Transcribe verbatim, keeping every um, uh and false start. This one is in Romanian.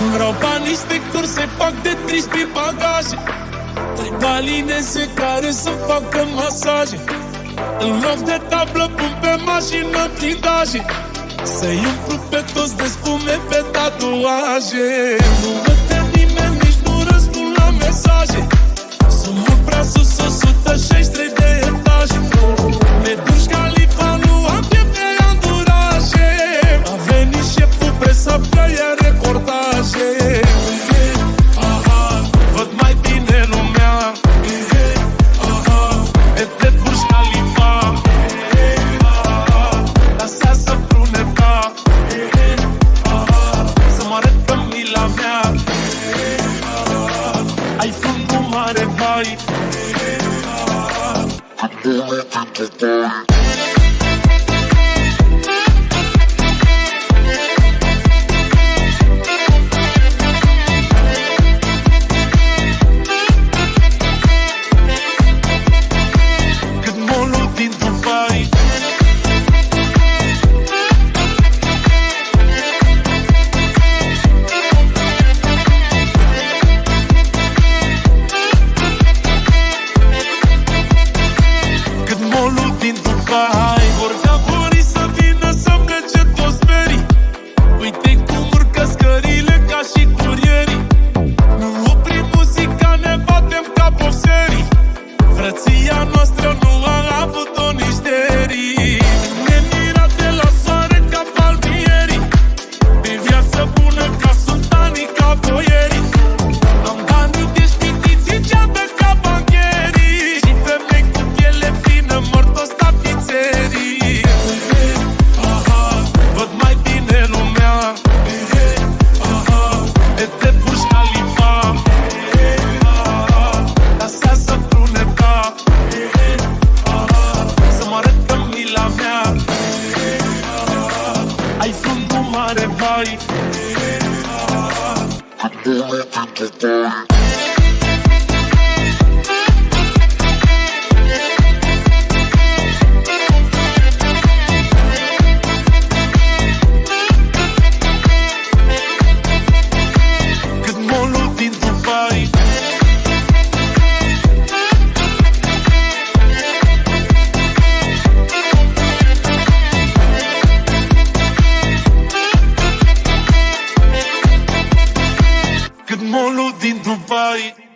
Vreau banii sticuri, se fac de trist pe bagaje. Trei balinese care să facă masaje. În loc de tablă pun pe mașină blindaje. Să-i umplu pe toți de spume pe tatuaje. Nu văd nimeni, nici nu răspund la mesaje. Sunt mult prea sus, o sută șaizeci și trei de etaje. Pe Burj Khalifa nu am chef de anduraje. A venit șeful presa, ia reportaje. Aha, văd mai bine lumea. Aha, e pe Burj Khalifa. Lasea să prune ca. Să mă arăt că mila mea. Ai fundul mare, vai. Cât molul din Dubai. Cât molul din Dubai. Vor vrea Boris să vină să plece toți merii. Uite cum urcă scările ca și curierii. Nu oprim muzica, ne batem ca boxerii. Frăția noastră nu a avut-o nici derii. Ne mira de la soare ca palmierii. Pe viață bună ca sultanii, ca boierii. Am banii deșpitiți în geabă ca bancherii. Și femei cu piele fină mor toți tapițerii. Aha, văd mai bine lumea. Aha, e de Burj Khalifa. Lasea să prune ca. Să mă arăt că mila mea. Ai fundul mare, vai. Cât molul din Dubai. Cât molul din Dubai.